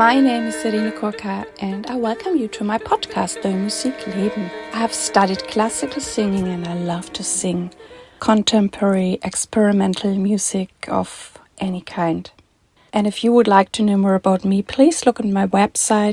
My name is Serine Korka and I welcome you to my podcast, Neue Musik Leben. I have studied classical singing and I love to sing contemporary experimental music of any kind. And if you would like to know more about me, please look at my website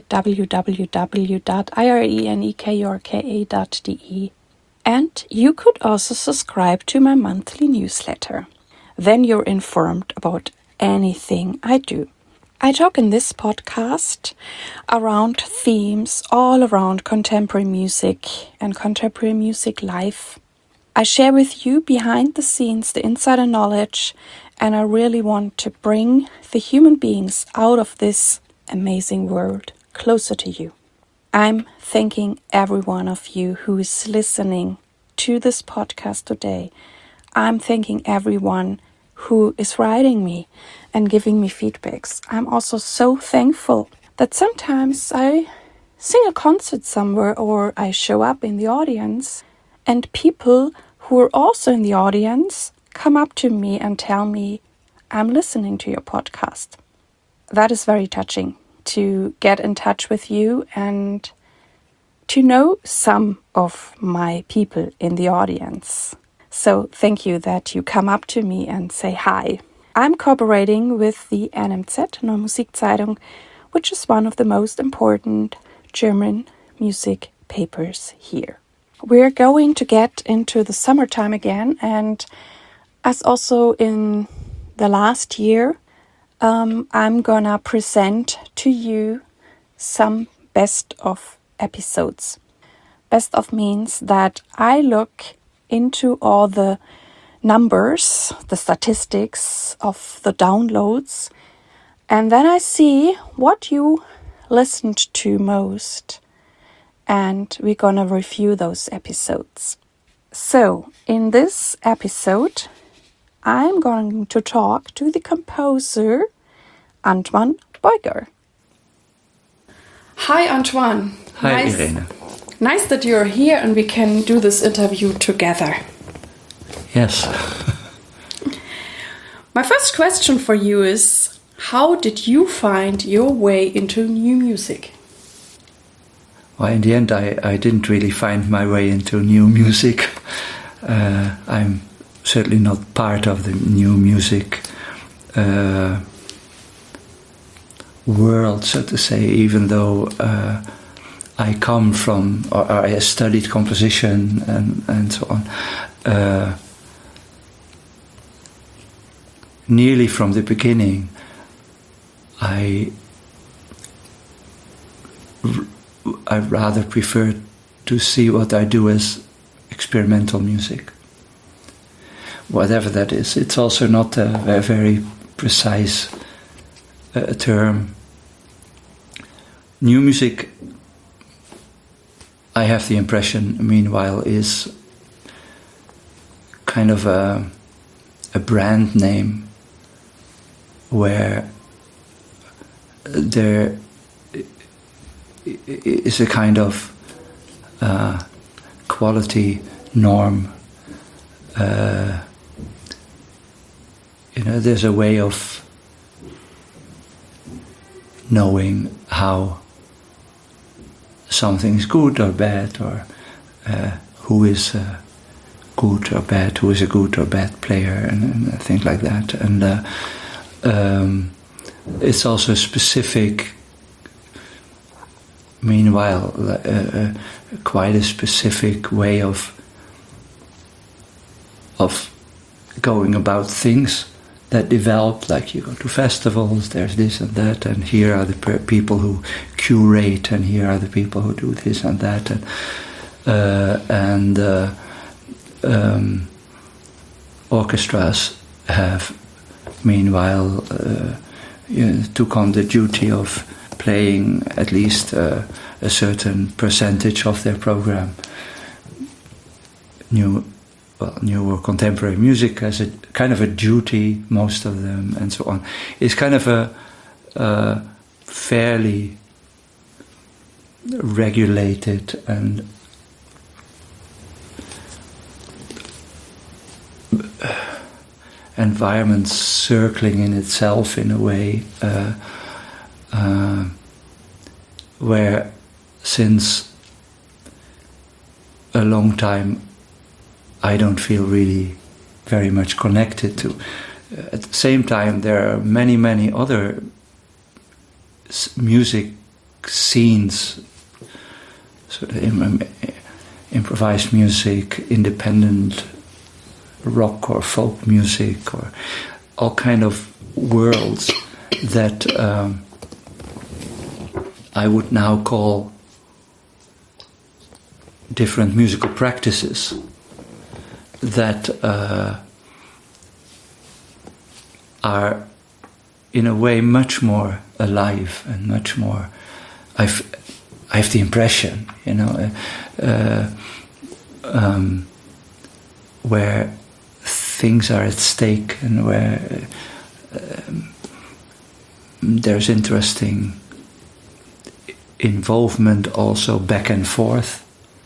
www.irenekorka.de. And you could also subscribe to my monthly newsletter. Then you're informed about anything I do. I talk in this podcast around themes all around contemporary music and contemporary music life. I share with you behind the scenes the insider knowledge, and I really want to bring the human beings out of this amazing world closer to you. I'm thanking every one of you who is listening to this podcast today. I'm thanking everyone who is writing me and giving me feedbacks. I'm also so thankful that sometimes I sing a concert somewhere or I show up in the audience and people who are also in the audience come up to me and tell me, I'm listening to your podcast. That is very touching to get in touch with you and to know some of my people in the audience. So thank you that you come up to me and say hi. I'm cooperating with the NMZ, Neue Musikzeitung, which is one of the most important German music papers here. We're going to get into the summertime again, and as also in the last year, I'm gonna present to you some best of episodes. Best of means that I look into all the numbers, the statistics of the downloads, and then I see what you listened to most, and we're gonna review those episodes. So, in this episode, I'm going to talk to the composer Antoine Beuger. Hi, Antoine. Hi, Irene. Nice that you're here and we can do this interview together. Yes. My first question for you is, how did you find your way into new music? Well, in the end, I didn't really find my way into new music. I'm certainly not part of the new music world, so to say, even though I come from, or I studied composition and so on. Nearly from the beginning, I rather prefer to see what I do as experimental music. Whatever that is. It's also not a very precise term. New music, I have the impression, meanwhile, is kind of a brand name where there is a kind of quality norm. There's a way of knowing how something's good or bad, or who is good or bad, who is a good or bad player, and things like that. And it's also specific, meanwhile, quite a specific way of going about things that develop. Like you go to festivals, there's this and that, and here are the people who curate, and here are the people who do this and that, and orchestras have, meanwhile, took on the duty of playing at least a certain percentage of their program. New or contemporary music as a kind of a duty, most of them, and so on. It's kind of a fairly regulated and environment circling in itself in a way, where since a long time I don't feel really very much connected to. At the same time, there are many, many other music scenes, sort of improvised music, independent rock or folk music, or all kind of worlds that I would now call different musical practices that are in a way much more alive and much more, I have the impression, where things are at stake and where there's interesting involvement also back and forth.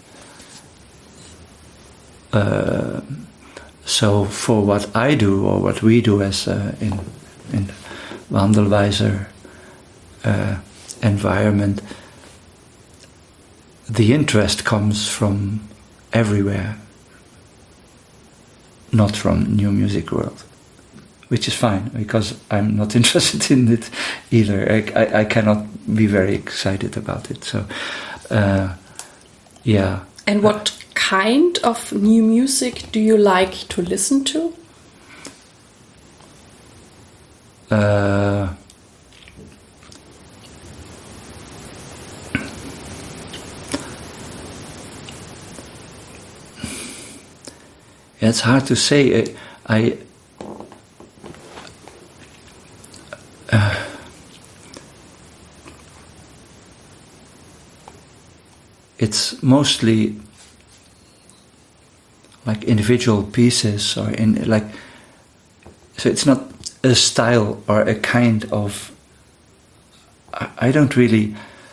So for what I do or what we do as in Wandelweiser environment, the interest comes from everywhere, not from New Music World, which is fine because I'm not interested in it either. I cannot be very excited about it. So, yeah. And what kind of new music do you like to listen to? It's hard to say. It's mostly like individual pieces, or so it's not a style or a kind of. I don't really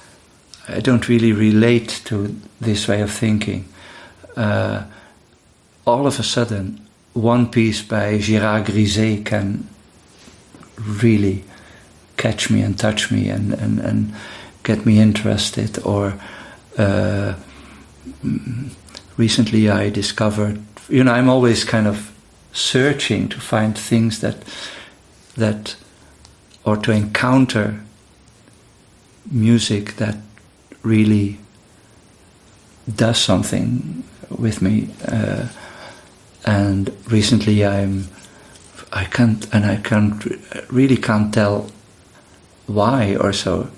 relate to this way of thinking. All of a sudden, one piece by Gérard Griset can really catch me and touch me and get me interested. Or recently I discovered, I'm always kind of searching to find things that or to encounter music that really does something with me. And recently I really can't tell why or so.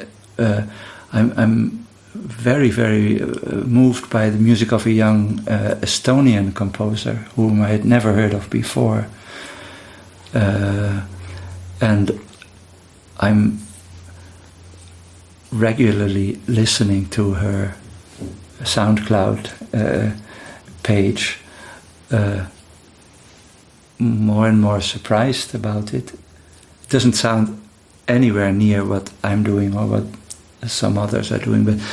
I'm very, very moved by the music of a young Estonian composer whom I had never heard of before. And I'm regularly listening to her SoundCloud page, more and more surprised about it. It doesn't sound anywhere near what I'm doing or what some others are doing, but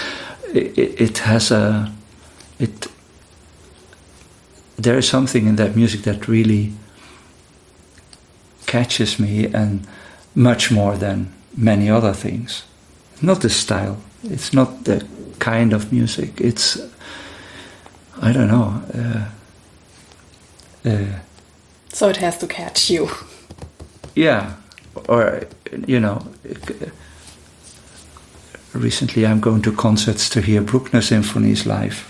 there is something in that music that really catches me, and much more than many other things. Not the style, it's not the kind of music, it's, I don't know. So it has to catch you. Yeah, or, recently I'm going to concerts to hear Bruckner symphonies live.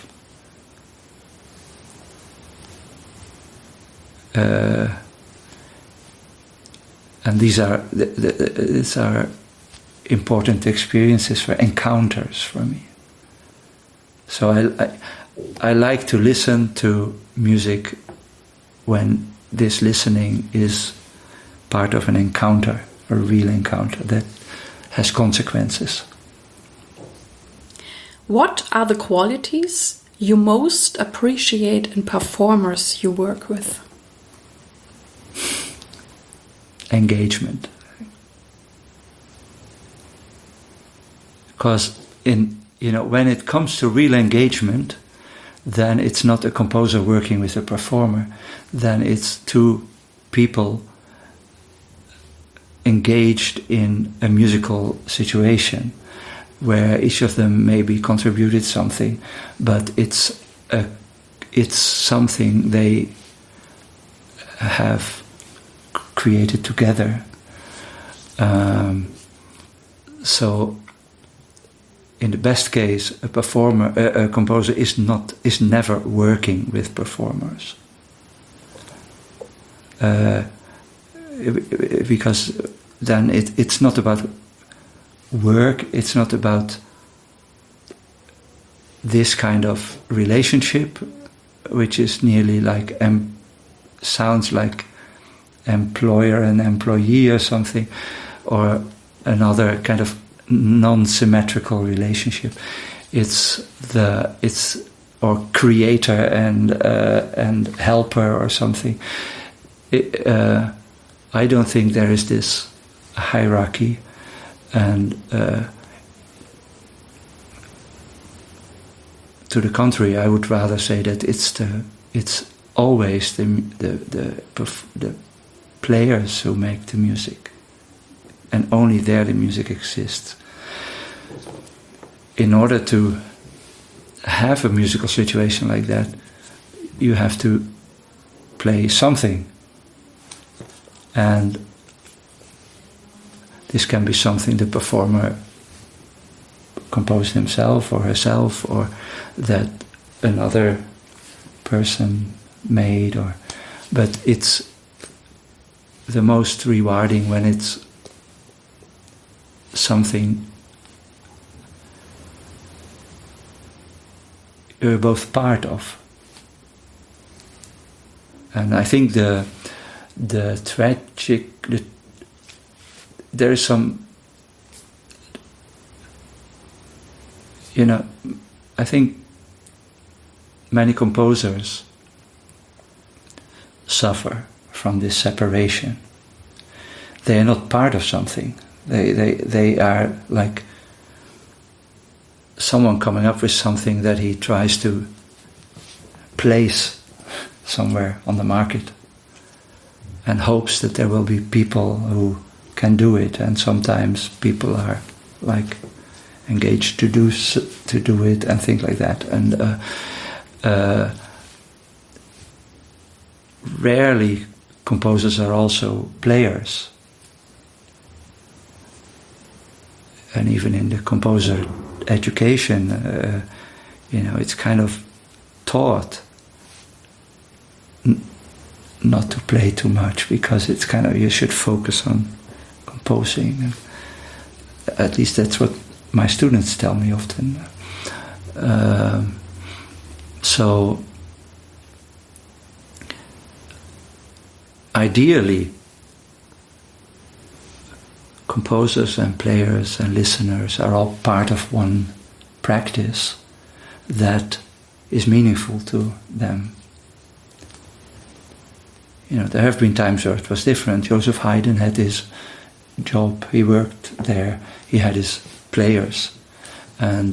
And these are important experiences, for encounters for me. So I like to listen to music when this listening is part of an encounter, a real encounter that has consequences. What are the qualities you most appreciate in performers you work with? Engagement. Because when it comes to real engagement, then it's not a composer working with a performer, then it's two people engaged in a musical situation. where each of them maybe contributed something, but it's something they have created together. So, in the best case, a composer is never working with performers, because then it's not about work. It's not about this kind of relationship, which is nearly like sounds like employer and employee or something, or another kind of non-symmetrical relationship. It's or creator and helper or something. I don't think there is this hierarchy, and to the contrary, I would rather say that it's always the players who make the music, and only there the music exists. In order to have a musical situation like that, you have to play something, and this can be something the performer composed himself or herself, or that another person made, but it's the most rewarding when it's something you're both part of. And I think there is some, I think many composers suffer from this separation. They are not part of something. They are like someone coming up with something that he tries to place somewhere on the market and hopes that there will be people who can do it, and sometimes people are like engaged to do it and things like that, and rarely composers are also players. And even in the composer education, it's kind of taught not to play too much, because it's kind of, you should focus on composing. At least that's what my students tell me often. So ideally, composers and players and listeners are all part of one practice that is meaningful to them. There have been times where it was different. Joseph Haydn had his job, he worked there, he had his players, and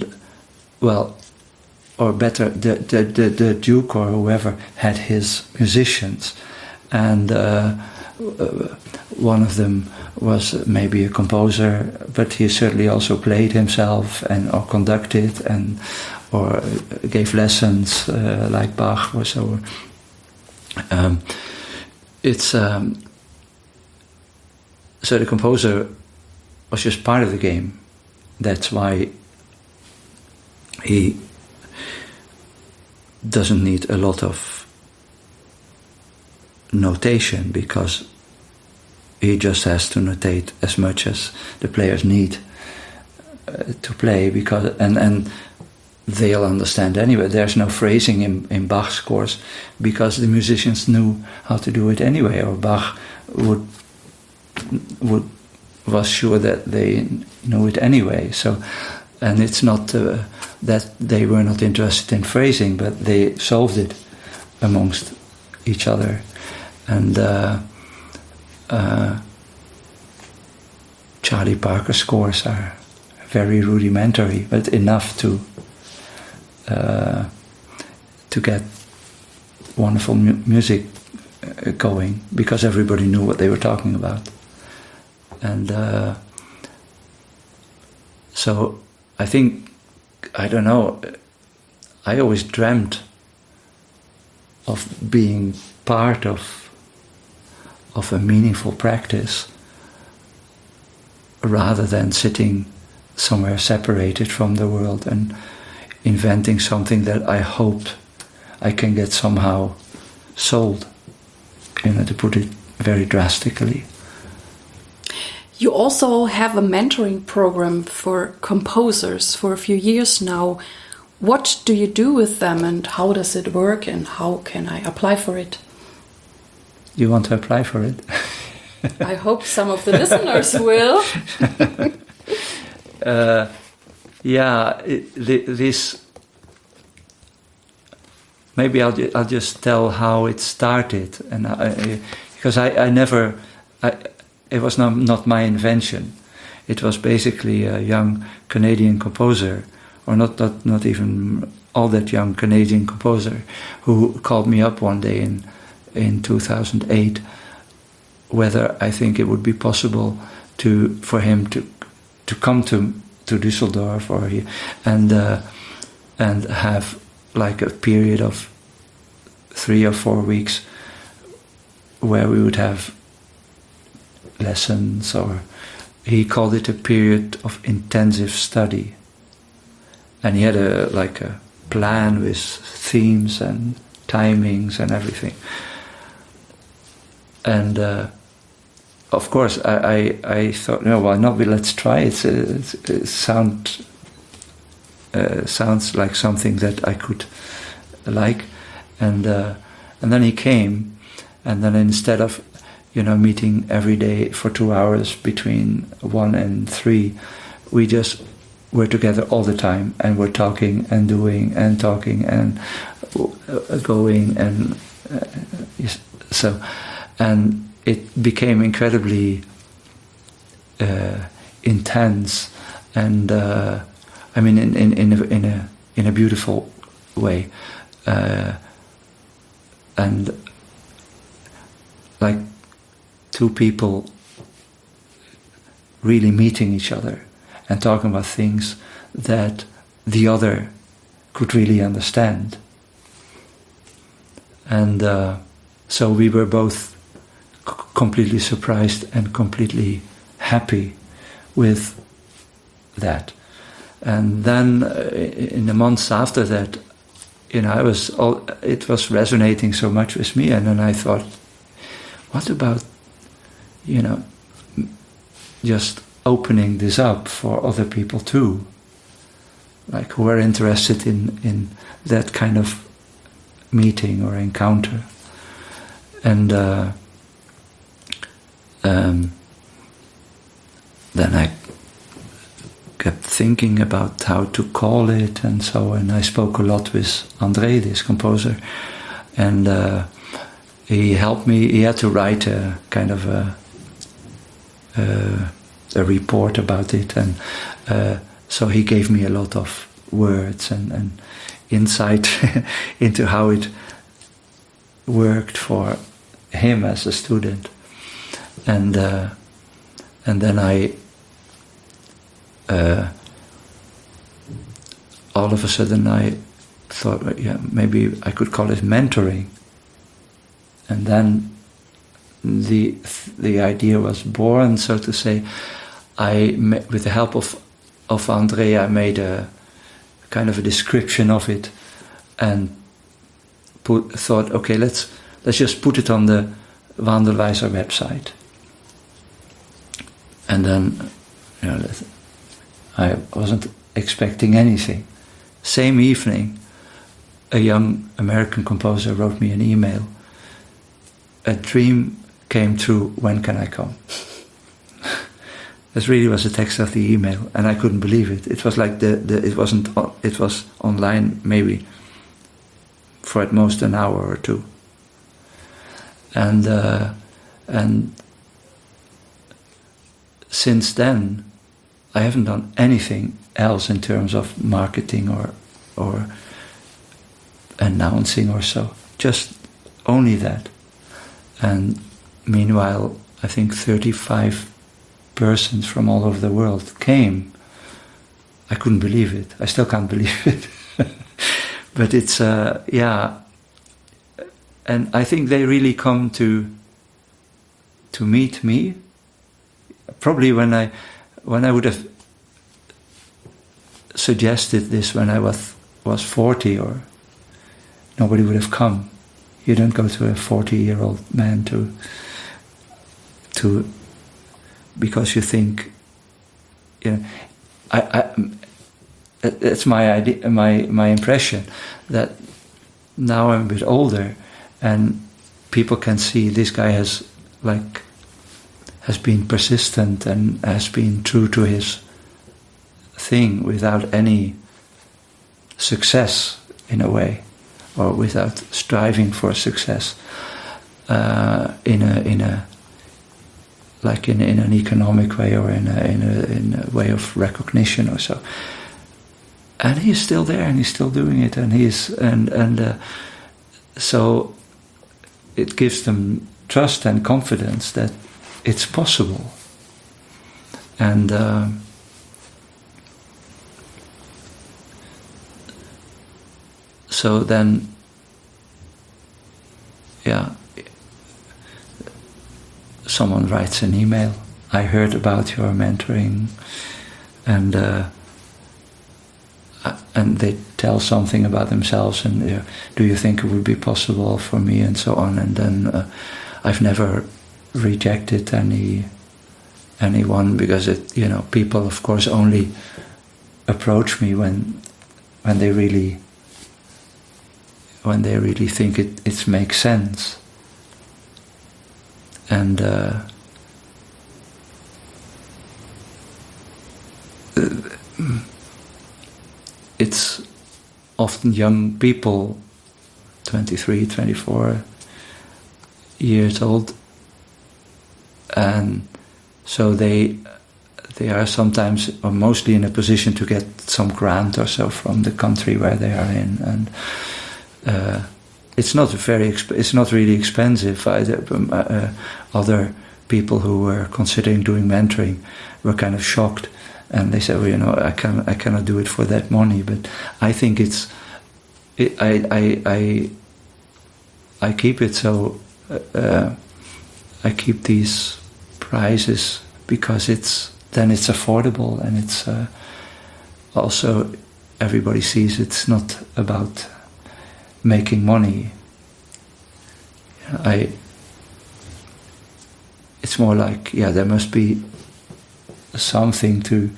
or better, the Duke or whoever had his musicians, and one of them was maybe a composer, but he certainly also played himself or conducted or gave lessons like Bach or so. So the composer was just part of the game. That's why he doesn't need a lot of notation, because he just has to notate as much as the players need to play, because and they'll understand anyway. There's no phrasing in Bach's scores, because the musicians knew how to do it anyway, or Bach was sure that they knew it anyway. So, and it's not that they were not interested in phrasing, but they solved it amongst each other. And Charlie Parker scores are very rudimentary, but enough to get wonderful music going, because everybody knew what they were talking about. And so I think, I don't know, I always dreamt of being part of a meaningful practice rather than sitting somewhere separated from the world and inventing something that I hope I can get somehow sold, to put it very drastically. You also have a mentoring program for composers for a few years now. What do you do with them and how does it work and how can I apply for it? You want to apply for it? I hope some of the listeners will. This. Maybe I'll just tell how it started, and because I never, it was not my invention. It was basically a young Canadian composer, or not even all that young Canadian composer, who called me up one day in 2008, whether I think it would be possible for him to come to Düsseldorf and have like a period of 3 or 4 weeks where we would have lessons, or he called it a period of intensive study. And he had a plan with themes and timings and everything. And of course, I thought, no, why not? Let's try it. It sounds like something that I could like. And then he came, and then instead of meeting every day for 2 hours between 1 and 3, we just were together all the time, and we're talking and doing and talking and going, and so, and it became incredibly intense, and I mean in a beautiful way, and like two people really meeting each other and talking about things that the other could really understand. And so we were both completely surprised and completely happy with that. And then in the months after that, it was resonating so much with me, and then I thought, what about, just opening this up for other people too, like who are interested in that kind of meeting or encounter. And then I kept thinking about how to call it, and so, and I spoke a lot with André, this composer, and he helped me. He had to write a kind of a report about it, and so he gave me a lot of words and insight into how it worked for him as a student, and then I all of a sudden I thought, maybe I could call it mentoring, and then the idea was born, so to say. With the help of André, I made a kind of a description of it, and thought, okay, let's just put it on the Wandelweiser website. And then, I wasn't expecting anything. Same evening, a young American composer wrote me an email. A dream came true, when can I come? This really was the text of the email, and I couldn't believe it. It was like it was online maybe for at most an hour or two. And since then, I haven't done anything else in terms of marketing or announcing or so. Just only that. And meanwhile, I think 35 persons from all over the world came I couldn't believe it. I still can't believe it. But it's, yeah. And I think they really come to meet me. Probably when I would have suggested this when I was 40, or nobody would have come. You don't go to a 40-year-old man to because you think, you know, it's my idea, my impression that now I'm a bit older, and people can see this guy has been persistent and has been true to his thing without any success in a way, or without striving for success in an economic way, or in a way of recognition or so. And he's still there, and he's still doing it, and so it gives them trust and confidence that it's possible. And so then, yeah, someone writes an email, I heard about your mentoring, and they tell something about themselves, and do you think it would be possible for me, and so on. And then I've never rejected anyone, because people of course only approach me when they really think it makes sense. And it's often young people, 23, 24 years old, and so they are sometimes or mostly in a position to get some grant or so from the country where they are in, and it's not really expensive either. Other people who were considering doing mentoring were kind of shocked, and they said, well, I cannot do it for that money. But I think I keep it so. I keep these prizes because it's affordable, and it's also everybody sees it's not about making money. It's more like, there must be something to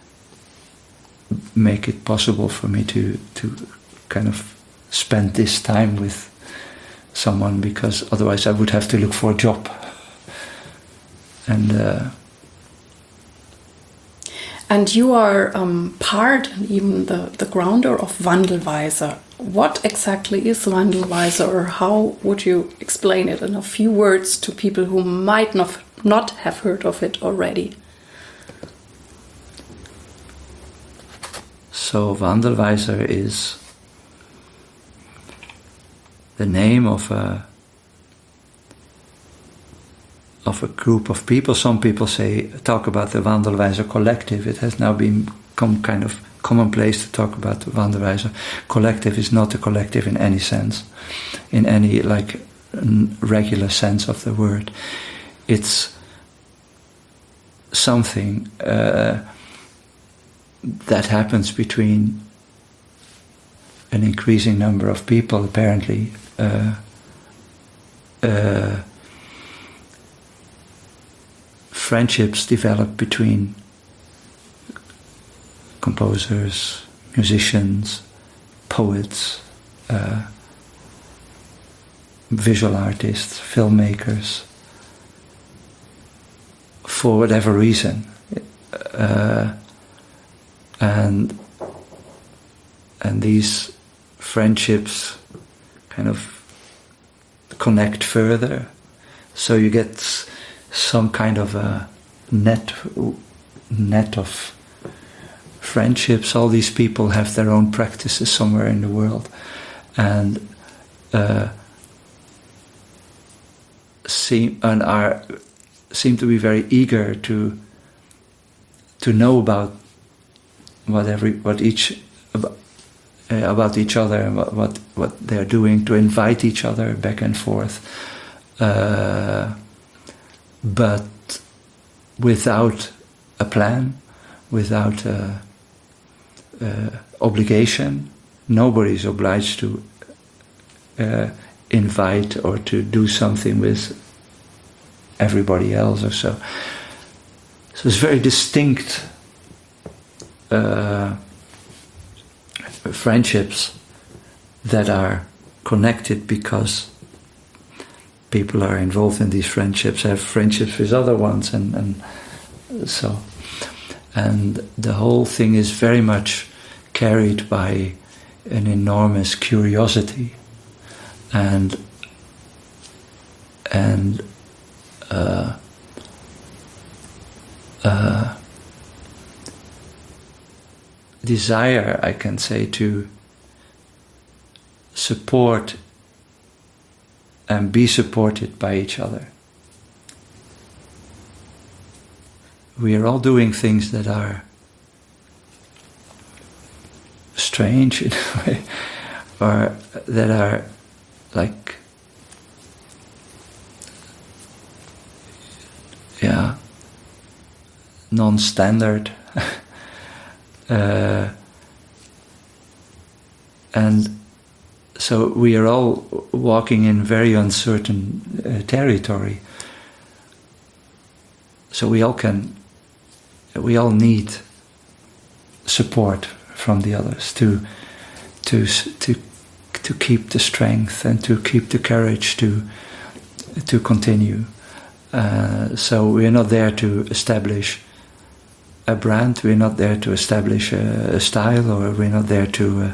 make it possible for me to kind of spend this time with someone, because otherwise I would have to look for a job. And you are part, even the grounder of Wandelweise. What exactly is Wandelweise, or how would you explain it in a few words to people who might not have heard of it already? So Wandelweise is the name of a group of people. Some people talk about the Wandelweise collective. It has now become kind of commonplace to talk about the Wandelweise collective. Is not a collective in any sense, in any regular sense of the word. It's something that happens between an increasing number of people, apparently. Friendships develop between composers, musicians, poets, visual artists, filmmakers, for whatever reason. And these friendships kind of connect further, so you get some kind of a net of friendships. All these people have their own practices somewhere in the world, and seem to be very eager to know about what each about each other and what they're doing, to invite each other back and forth, but without a plan, without obligation. Nobody's obliged to invite or to do something with everybody else or so. So it's very distinct friendships that are connected because people are involved in these friendships, have friendships with other ones, and so. And the whole thing is very much carried by an enormous curiosity and desire, I can say, to support and be supported by each other. We are all doing things that are strange in a way, or that are like, non-standard. And so we are all walking in very uncertain territory. So we all need support from the others to keep the strength and to keep the courage to continue. So we're not there to establish a brand. We're not there to establish a style, or we're not there to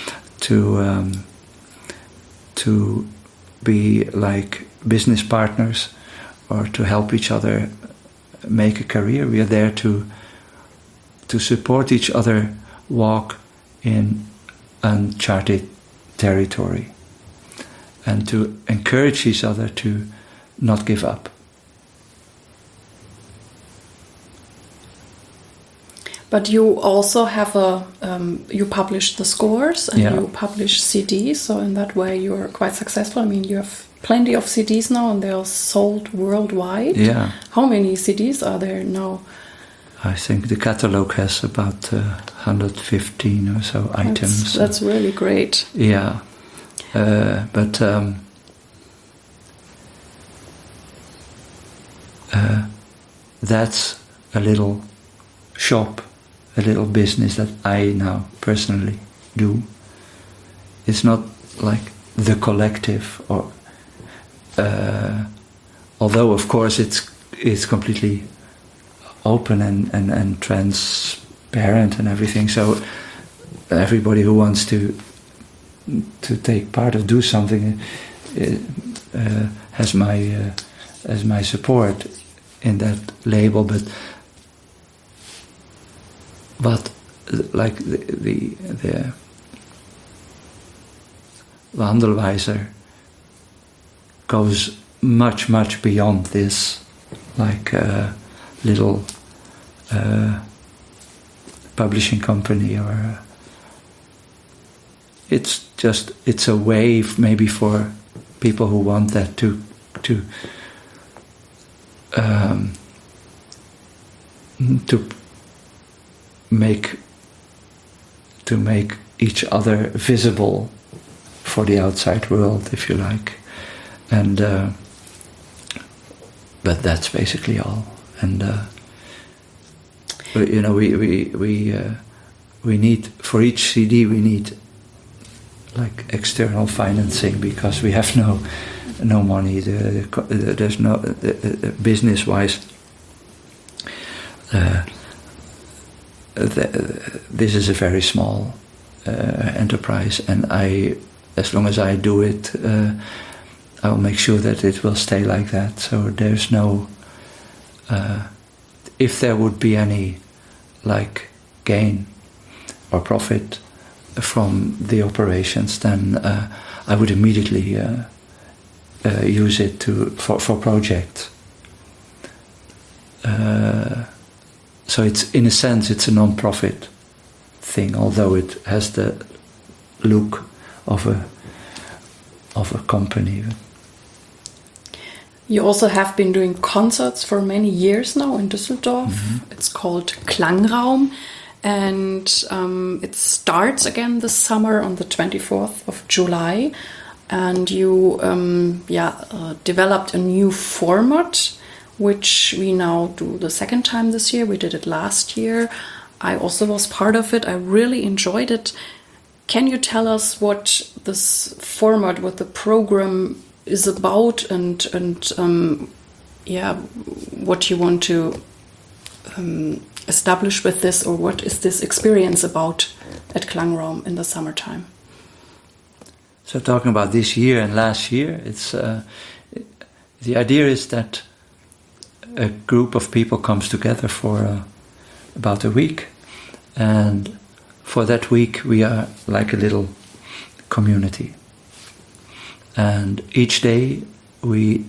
be like business partners or to help each other make a career. We are there to support each other walk in uncharted territory and to encourage each other to not give up. But you also have you publish the scores and you publish CDs, so in that way you're quite successful. I mean, you have plenty of CDs now and they're sold worldwide. Yeah. How many CDs are there now? I think the catalog has about 115 or so items. That's really great. Yeah. But that's a little shop, a little business that I now personally do. It's not like the collective, or although of course it's completely open and transparent and everything. So everybody who wants to take part or do something has my support in that label, but like the Wandelweiser goes much beyond this, like a little publishing company, or it's a way maybe for people who want that to make each other visible for the outside world, if you like, and but that's basically all. And we need, for each CD we need like external financing, because we have no money. There's no business wise. This is a very small enterprise, and as long as I do it, I'll make sure that it will stay like that. So there's no, if there would be any like gain or profit from the operations, then I would immediately use it for projects. So it's, in a sense, it's a non-profit thing, although it has the look of a company. You also have been doing concerts for many years now in Düsseldorf. It's called Klangraum, and it starts again this summer on the 24th of July. And you developed a new format, which we now do the second time this year. We did it last year. I also was part of it. I really enjoyed it. Can you tell us what this format, what the program is about, and what you want to establish with this, or what is this experience about at Klangraum in the summertime? So talking about this year and last year, it's the idea is that a group of people comes together for about a week, and for that week we are like a little community. And each day we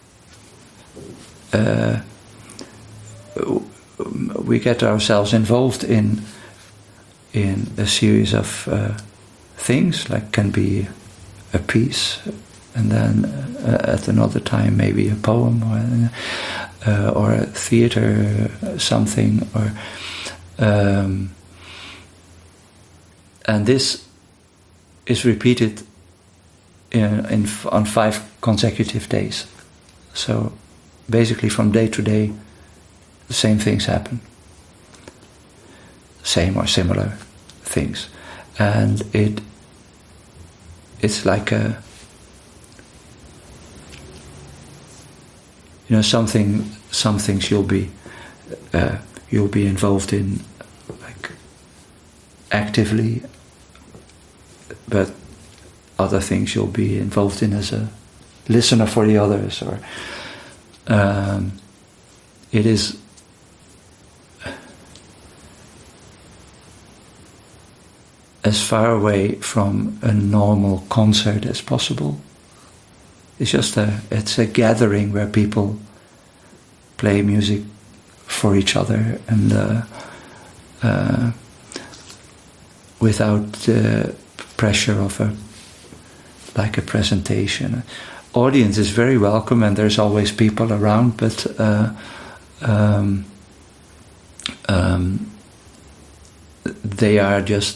get ourselves involved in a series of things, like can be a piece, and then at another time maybe a poem, or a theater something, or and this is repeated on 5 consecutive days. So basically from day to day the same things happen, same or similar things, and it's like some things you'll be involved in like actively, but other things you'll be involved in as a listener for the others, or it is as far away from a normal concert as possible. It's just it's a gathering where people play music for each other, and without the pressure of a presentation. Audience is very welcome, and there's always people around, but they are just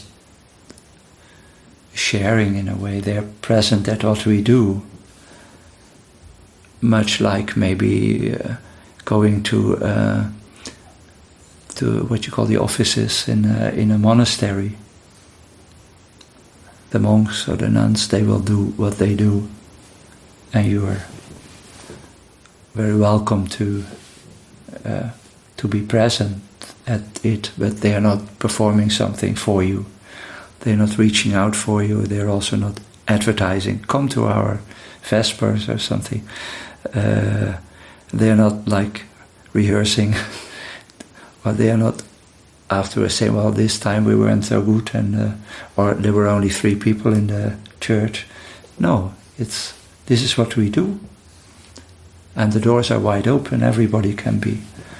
sharing in a way. They're present at what we do, much like maybe going to what you call the offices in a monastery. The monks or the nuns, they will do what they do, and you are very welcome to be present at it, but they are not performing something for you. They're not reaching out for you. They're also not advertising. Come to our Vespers or something. They're not like rehearsing, or they are not afterwards saying, well, this time we weren't so good, and or there were only 3 people in the church. No, this is what we do, and the doors are wide open. Everybody can be,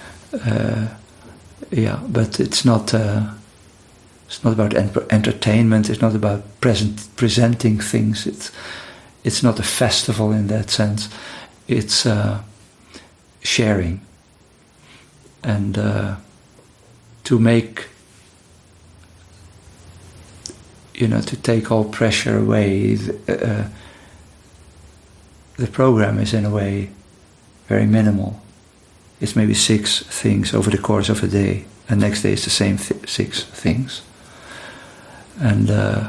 but it's not about entertainment. It's not about presenting things. It's not a festival in that sense. It's sharing, and to make, to take all pressure away. The program is in a way very minimal. It's maybe 6 things over the course of a day, and next day it's the same 6 things. And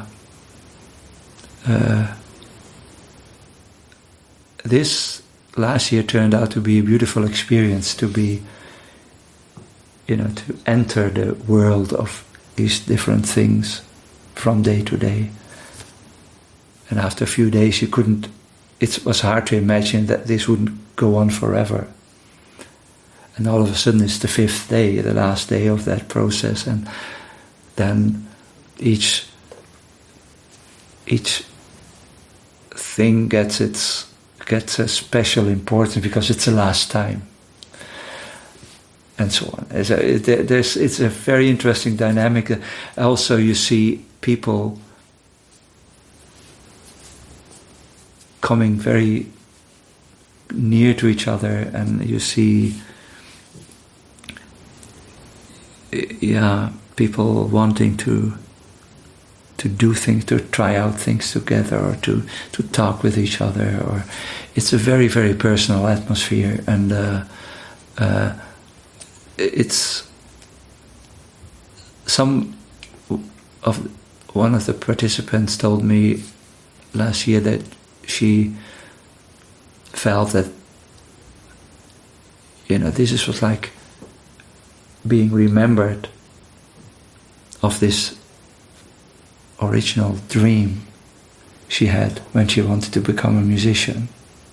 this last year turned out to be a beautiful experience, to be, to enter the world of these different things from day to day. And after a few days it was hard to imagine that this wouldn't go on forever. And all of a sudden it's the 5th day, the last day of that process, and then each thing gets a special importance because it's the last time. and so on. It's a very interesting dynamic. Also, you see people coming very near to each other, and you see, people wanting to do things, to try out things together, or to talk with each other. Or it's a very, very personal atmosphere, and it's one of the participants told me last year that she felt that, this was like being remembered of this original dream she had when she wanted to become a musician.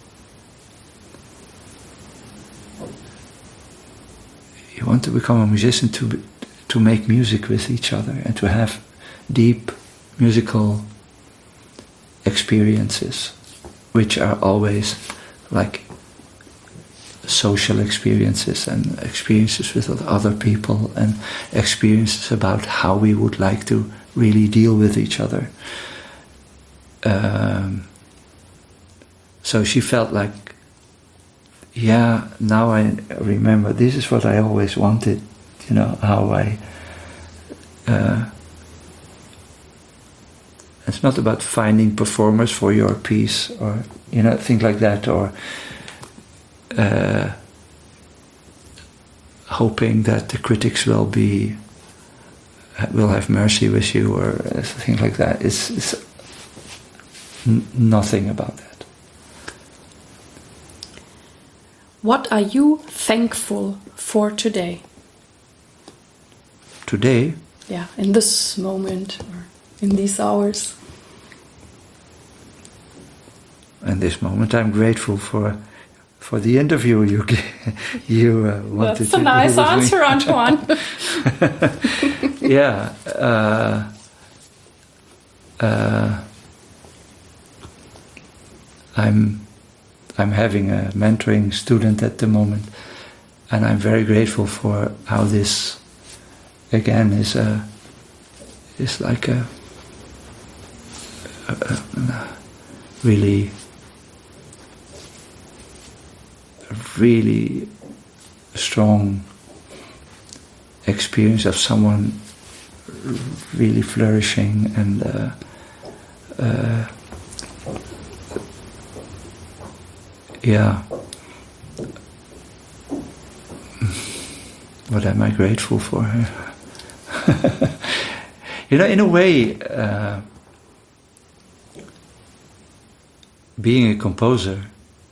You want to become a musician to make music with each other and to have deep musical experiences, which are always like social experiences and experiences with other people and experiences about how we would like to really deal with each other. So she felt like, now I remember, this is what I always wanted, how I... it's not about finding performers for your piece or, things like that, or hoping that the critics will have mercy with you, or things like that. It's nothing about that. What are you thankful for today? Today? Yeah, in this moment or in these hours. In this moment, I'm grateful for the interview you wanted to do. That's a nice answer, Antoine. Yeah. I'm having a mentoring student at the moment, and I'm very grateful for how this, again, is like a really strong experience of someone really flourishing and what am I grateful for? In a way, being a composer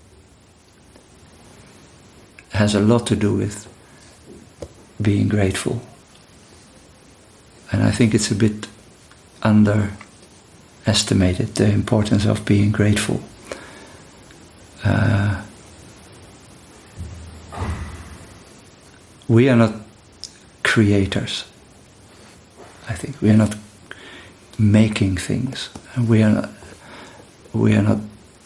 has a lot to do with being grateful. And I think it's a bit underestimated, the importance of being grateful. We are not creators. I think we are not making things. We are not.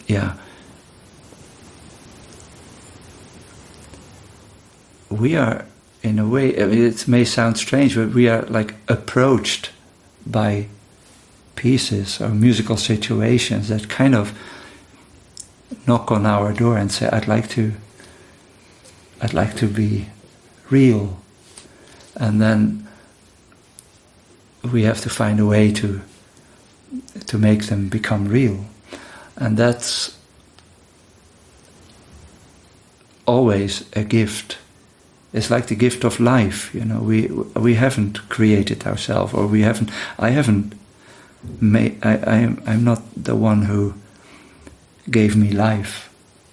We are, in a way, it may sound strange, but we are like approached by pieces or musical situations that kind of knock on our door and say, I'd like to be real. And then we have to find a way to make them become real. And that's always a gift. It's like the gift of life, we haven't created ourselves, or I'm not the one who gave me life.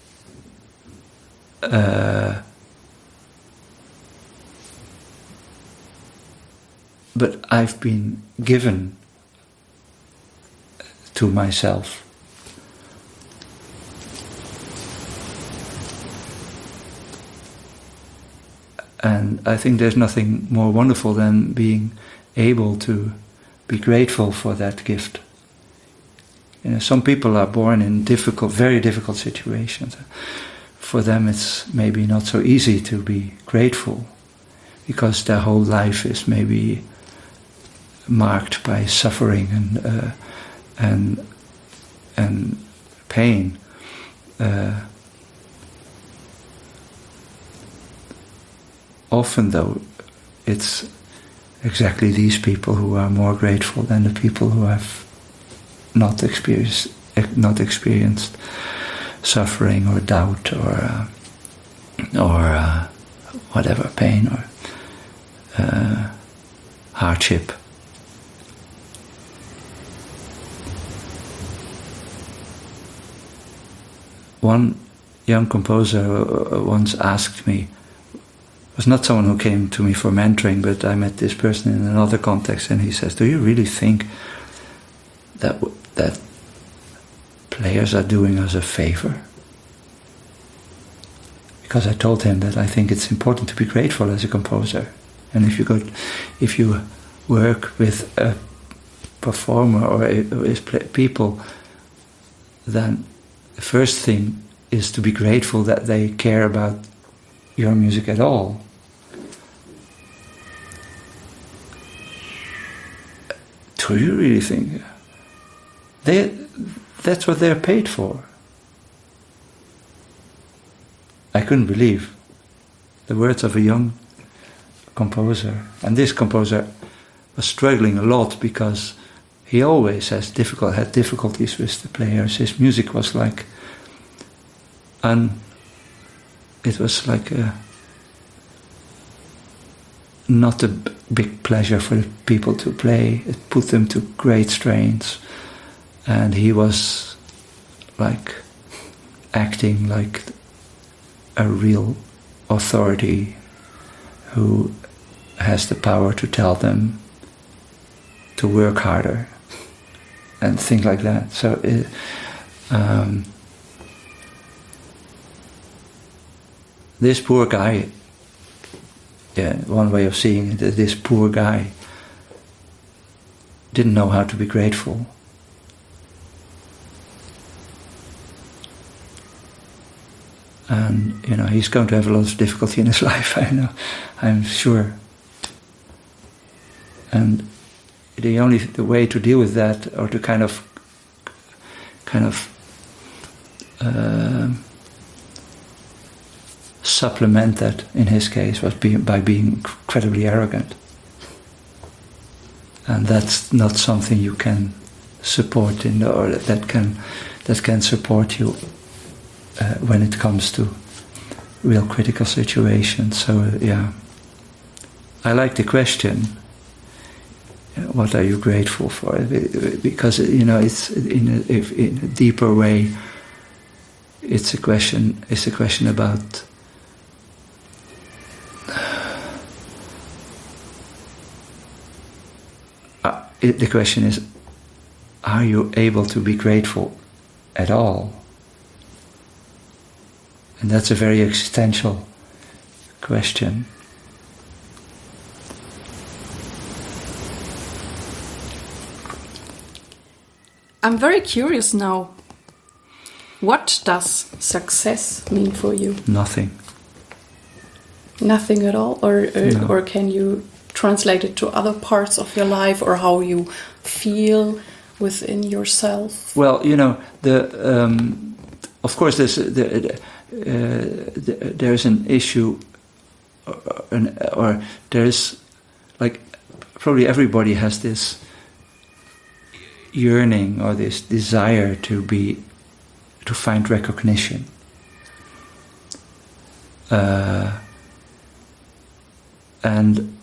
But I've been given to myself. And I think there's nothing more wonderful than being able to be grateful for that gift. Some people are born in very difficult situations. For them it's maybe not so easy to be grateful. because their whole life is maybe marked by suffering and pain. Often, though, it's exactly these people who are more grateful than the people who have not experienced suffering or doubt or whatever, pain or hardship. One young composer once asked me, it was not someone who came to me for mentoring, but I met this person in another context, and he says, "Do you really think that players are doing us a favor?" Because I told him that I think it's important to be grateful as a composer, and if you work with a performer or people, then the first thing is to be grateful that they care about your music at all. Do you really think that's what they're paid for? I couldn't believe the words of a young composer. And this composer was struggling a lot because he always had difficulties with the players. His music was like not a big pleasure for the people to play. It put them to great strains, and he was like acting like a real authority who has the power to tell them to work harder and things like that. So this poor guy, one way of seeing it, this poor guy didn't know how to be grateful. And, he's going to have a lot of difficulty in his life, I'm sure. And the way to deal with that, or to kind of supplement that in his case, was by being incredibly arrogant. And that's not something you can support or that can support you when it comes to real critical situations. So I like the question. What are you grateful for? Because it's in a deeper way. It's a question. It's a question about the question is: are you able to be grateful at all? And that's a very existential question. I'm very curious now. What does success mean for you? Nothing. Nothing at all? No. Or can you translate it to other parts of your life, or how you feel within yourself? Well, of course there's an issue, or there's probably everybody has this yearning or this desire to find recognition. And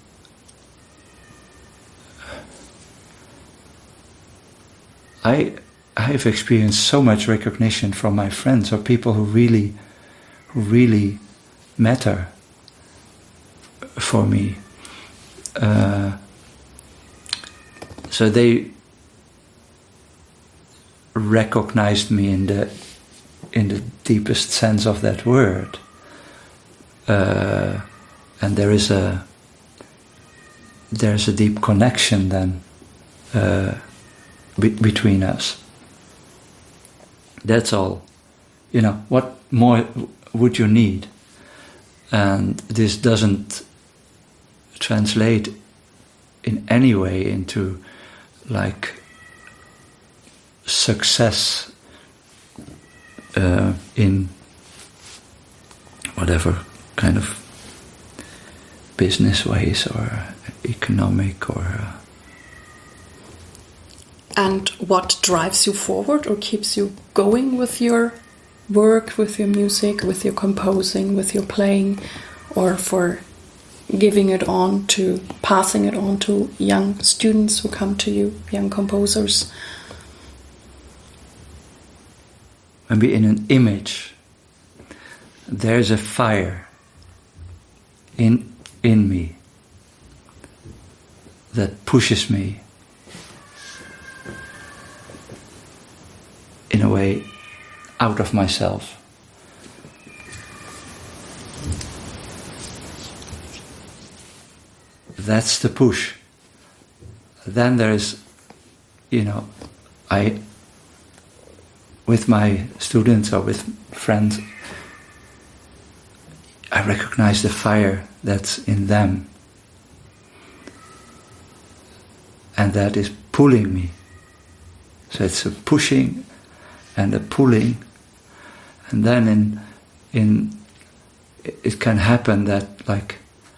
I have experienced so much recognition from my friends or people who really matter for me. So they recognized me in the deepest sense of that word, and there's a deep connection then between us. That's all. What more would you need? And this doesn't translate in any way into like success in whatever kind of business ways or economic or... And what drives you forward or keeps you going with your work, with your music, with your composing, with your playing, or for giving it on to, passing it on to young students who come to you, young composers? Maybe in an image, there's a fire in me that pushes me in a way out of myself. That's the push. Then there's, with my students or with friends, I recognize the fire that's in them. And that is pulling me. So it's a pushing and a pulling. And then it can happen that like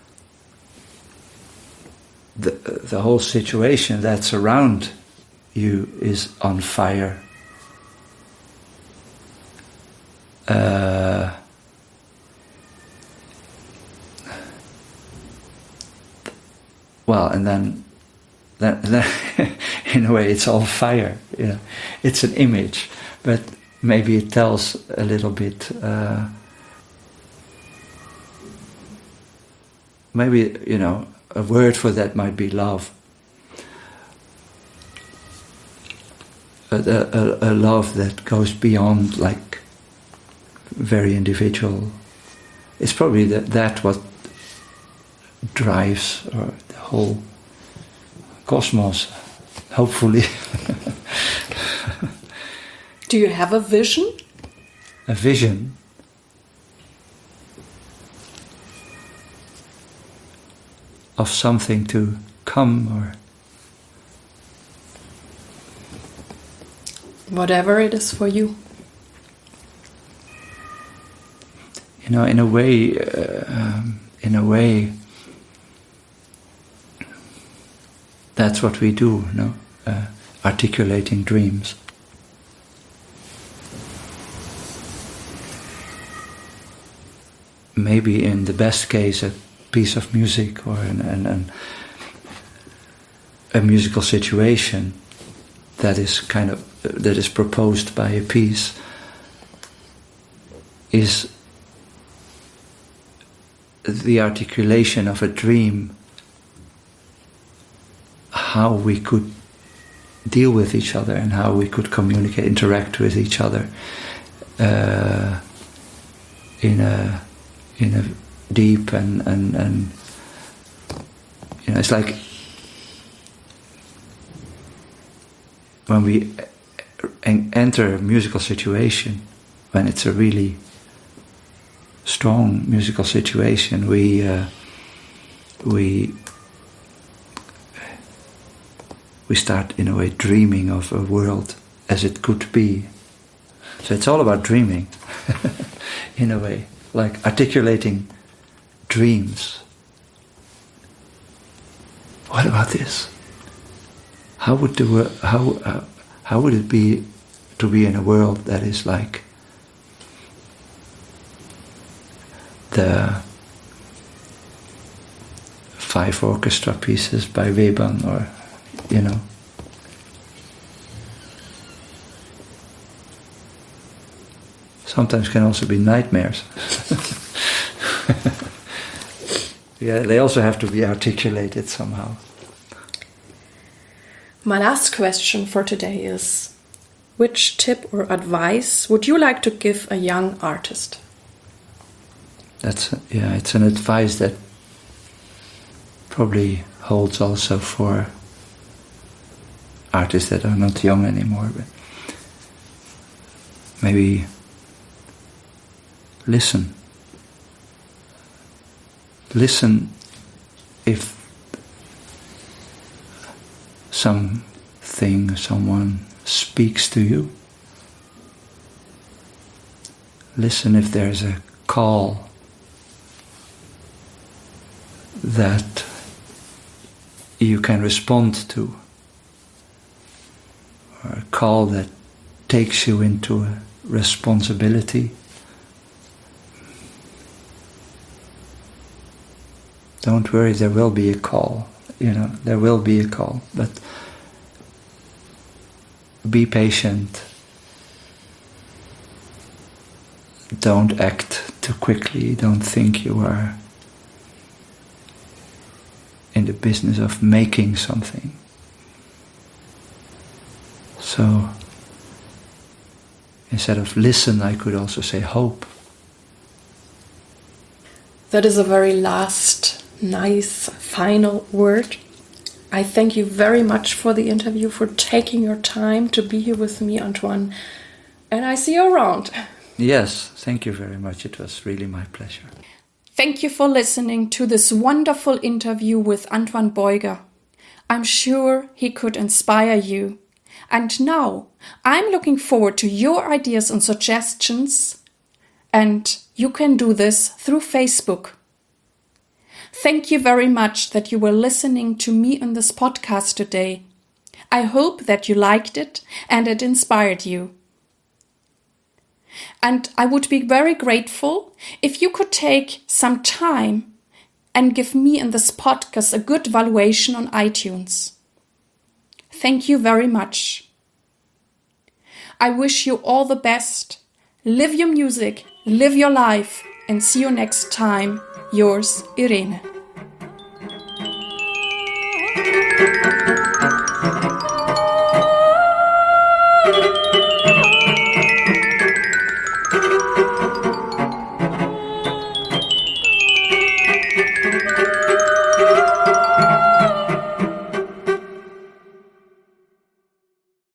the whole situation that's around you is on fire. Well, and then in a way it's all fire. It's an image, but maybe it tells a little bit. Maybe a word for that might be love. A love that goes beyond like very individual. It's probably that what drives the whole cosmos, hopefully. Do you have a vision? A vision? Of something to come, or whatever it is for you. In a way, that's what we do, articulating dreams. Maybe in the best case, a piece of music or a musical situation that is proposed by a piece is the articulation of a dream, how we could deal with each other and how we could communicate, interact with each other in a deep and it's like when we enter a musical situation, when it's a really strong musical situation, we start in a way dreaming of a world as it could be. So it's all about dreaming in a way, like articulating dreams. What about this? How would how would it be to be in a world that is like the 5 orchestra pieces by Webern, or sometimes can also be nightmares. Yeah, they also have to be articulated somehow. My last question for today is, which tip or advice would you like to give a young artist? It's an advice that probably holds also for artists that are not young anymore, but maybe listen if someone speaks to you. Listen if there's a call that you can respond to, or a call that takes you into a responsibility. Don't worry, there will be a call. There will be a call, but be patient. Don't act too quickly. Don't think you are in the business of making something. So, instead of listen, I could also say hope. That is a very last, nice, final word. I thank you very much for the interview, for taking your time to be here with me, Antoine. And I see you around. Yes, thank you very much. It was really my pleasure. Thank you for listening to this wonderful interview with Antoine Beuger. I'm sure he could inspire you. And now I'm looking forward to your ideas and suggestions. And you can do this through Facebook. Thank you very much that you were listening to me in this podcast today. I hope that you liked it and it inspired you. And I would be very grateful if you could take some time and give me and this podcast a good valuation on iTunes. Thank you very much. I wish you all the best. Live your music, live your life, and see you next time. Yours, Irene.